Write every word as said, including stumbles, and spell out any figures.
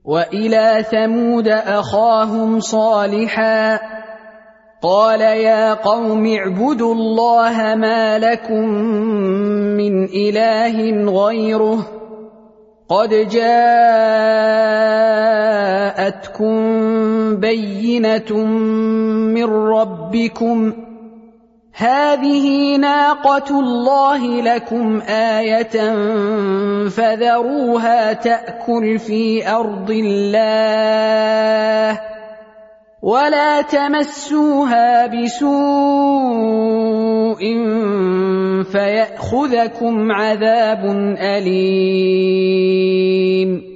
وإلى ثمود أخاهم صالحا قال يا قوم اعبدوا الله ما لكم من إله غيره قد جاءتكم بينة من ربكم هذه ناقة الله لكم آية فذروها تأكل في أرض الله ولا تمسوها بسوء فيأخذكم عذاب أليم